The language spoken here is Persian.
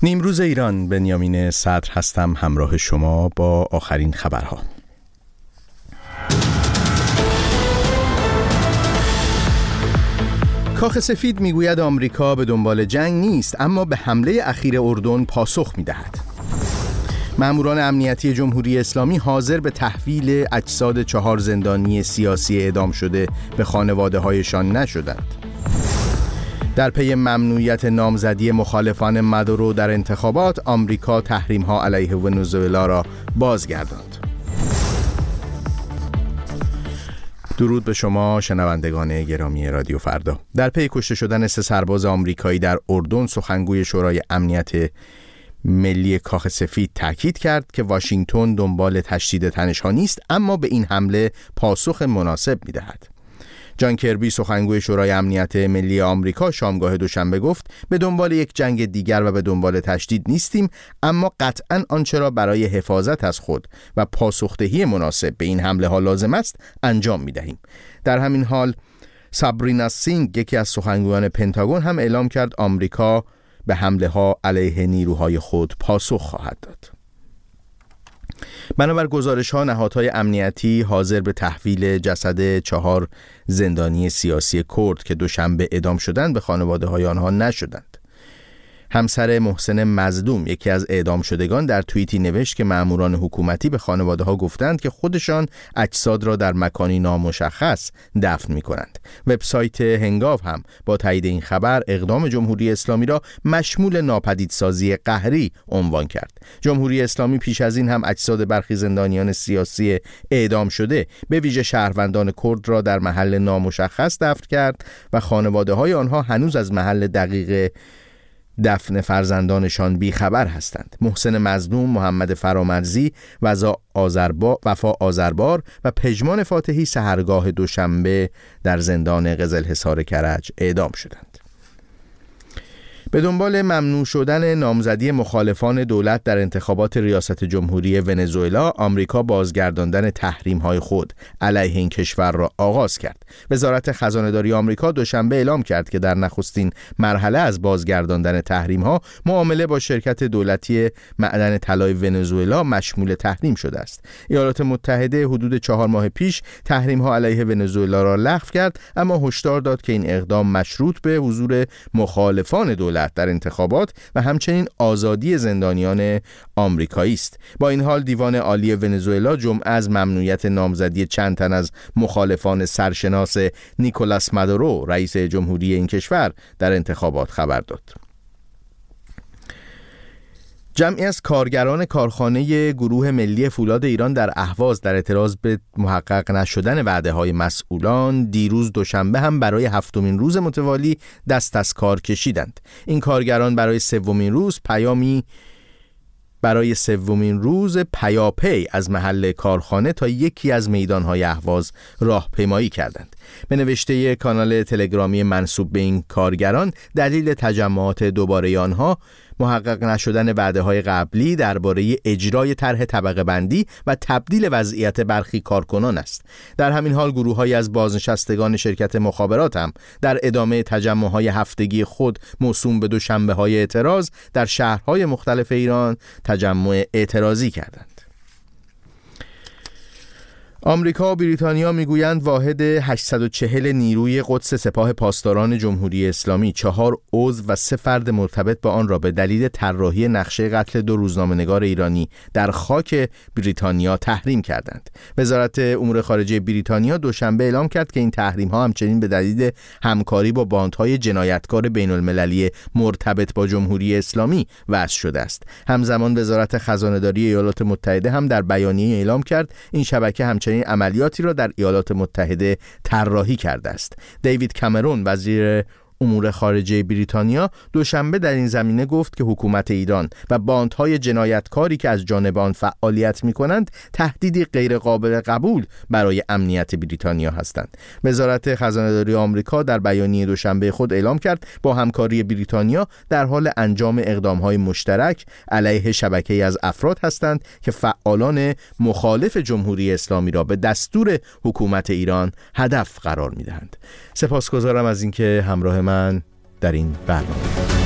نیمروز ایران، بنیامین صدر هستم، همراه شما با آخرین خبرها. کاخ سفید میگوید آمریکا به دنبال جنگ نیست، اما به حمله اخیر اردن پاسخ میدهد. ماموران امنیتی جمهوری اسلامی حاضر به تحویل اجساد 4 زندانی سیاسی اعدام شده به خانواده‌هایشان نشدند. در پی ممنوعیت نامزدی مخالفان مادورو در انتخابات، آمریکا تحریم‌ها علیه ونزوئلا را بازگرداند. درود به شما شنوندگان گرامی رادیو فردا. در پی کشته شدن 3 سرباز آمریکایی در اردن، سخنگوی شورای امنیت ملی کاخ سفید تاکید کرد که واشنگتن دنبال تشدید تنش‌ها نیست، اما به این حمله پاسخ مناسب می‌دهد. جان کربی، سخنگوی شورای امنیت ملی آمریکا، شامگاه دوشنبه گفت به دنبال یک جنگ دیگر و به دنبال تشدید نیستیم، اما قطعاً آنچه را برای حفاظت از خود و پاسخدهی مناسب به این حمله ها لازم است انجام می‌دهیم. در همین حال سابرینا سینگ، یکی از سخنگویان پنتاگون، هم اعلام کرد آمریکا به حمله ها علیه نیروهای خود پاسخ خواهد داد. بنابر گزارش ها، نهادهای امنیتی حاضر به تحویل جسد 4 زندانی سیاسی کرد که دوشنبه اعدام شدند به خانواده های آنها نشدند. همسر محسن مظلوم، یکی از اعدام شدگان، در توییتی نوشت که ماموران حکومتی به خانواده ها گفتند که خودشان اجساد را در مکانی نامشخص دفن می کنند. وبسایت هنگاو هم با تایید این خبر اقدام جمهوری اسلامی را مشمول ناپدیدسازی قهری عنوان کرد. جمهوری اسلامی پیش از این هم اجساد برخی زندانیان سیاسی اعدام شده، به ویژه شهروندان کرد، را در محل نامشخص دفن کرد و خانواده های آنها هنوز از محل دقیق دفن فرزندانشان بیخبر هستند. محسن مظلوم، محمد فرامرزی، وفا آذربار و پژمان فاتحی سحرگاه دوشنبه در زندان قزلحصار کرج اعدام شدند. به دنبال ممنوع شدن نامزدی مخالفان دولت در انتخابات ریاست جمهوری ونزوئلا، آمریکا بازگرداندن تحریم‌های خود علیه این کشور را آغاز کرد. وزارت خزانه‌داری آمریکا دوشنبه اعلام کرد که در نخستین مرحله از بازگرداندن تحریم‌ها، معامله با شرکت دولتی معدن طلای ونزوئلا مشمول تحریم شده است. ایالات متحده حدود 4 ماه پیش تحریم‌ها علیه ونزوئلا را لغو کرد، اما هشدار داد که این اقدام مشروط به حضور مخالفان دولت در انتخابات و همچنین آزادی زندانیان آمریکایی است. با این حال دیوان عالی ونزوئلا جمعه از ممنوعیت نامزدی چند تن از مخالفان سرشناس نیکولاس مادورو، رئیس جمهوری این کشور، در انتخابات خبر داد. جمعی از کارگران کارخانه گروه ملی فولاد ایران در اهواز در اعتراض به محقق نشدن وعده‌های مسئولان، دیروز دوشنبه هم برای 7مین روز متوالی دست از کار کشیدند. این کارگران برای سومین روز پیاپی از محل کارخانه تا یکی از میدان‌های اهواز راهپیمایی کردند. به نوشته کانال تلگرامی منسوب به این کارگران، دلیل تجمعات دوباره آنها محقق نشدن وعده‌های قبلی درباره اجرای طرح طبقه بندی و تبدیل وضعیت برخی کارکنان است. در همین حال گروه‌هایی از بازنشستگان شرکت مخابرات هم در ادامه تجمع‌های هفتگی خود موسوم به دوشنبه‌های اعتراض در شهرهای مختلف ایران تجمع اعتراضی کردند. آمریکا و بریتانیا میگویند واحد 840 نیروی قدس سپاه پاسداران جمهوری اسلامی 4 عضو و 3 فرد مرتبط با آن را به دلیل طراحی نقشه قتل 2 روزنامه‌نگار ایرانی در خاک بریتانیا تحریم کردند. وزارت امور خارجه بریتانیا دوشنبه اعلام کرد که این تحریم‌ها همچنین به دلیل همکاری با باندهای جنایتکار بین‌المللی مرتبط با جمهوری اسلامی وضع شده است. همزمان وزارت خزانه‌داری ایالات متحده هم در بیانیه اعلام کرد این شبکه همچنین عملیاتی را در ایالات متحده طراحی کرده است. دیوید کامرون، وزیر امور خارجه بریتانیا، دوشنبه در این زمینه گفت که حکومت ایران و باندهای جنایتکاری که از جانب آن فعالیت می‌کنند تهدیدی غیر قابل قبول برای امنیت بریتانیا هستند. وزارت خزانه‌داری آمریکا در بیانیه دوشنبه خود اعلام کرد با همکاری بریتانیا در حال انجام اقدام‌های مشترک علیه شبکه‌ای از افراد هستند که فعالان مخالف جمهوری اسلامی را به دستور حکومت ایران هدف قرار می‌دهند. سپاسگزارم از اینکه همراه من در این برنامه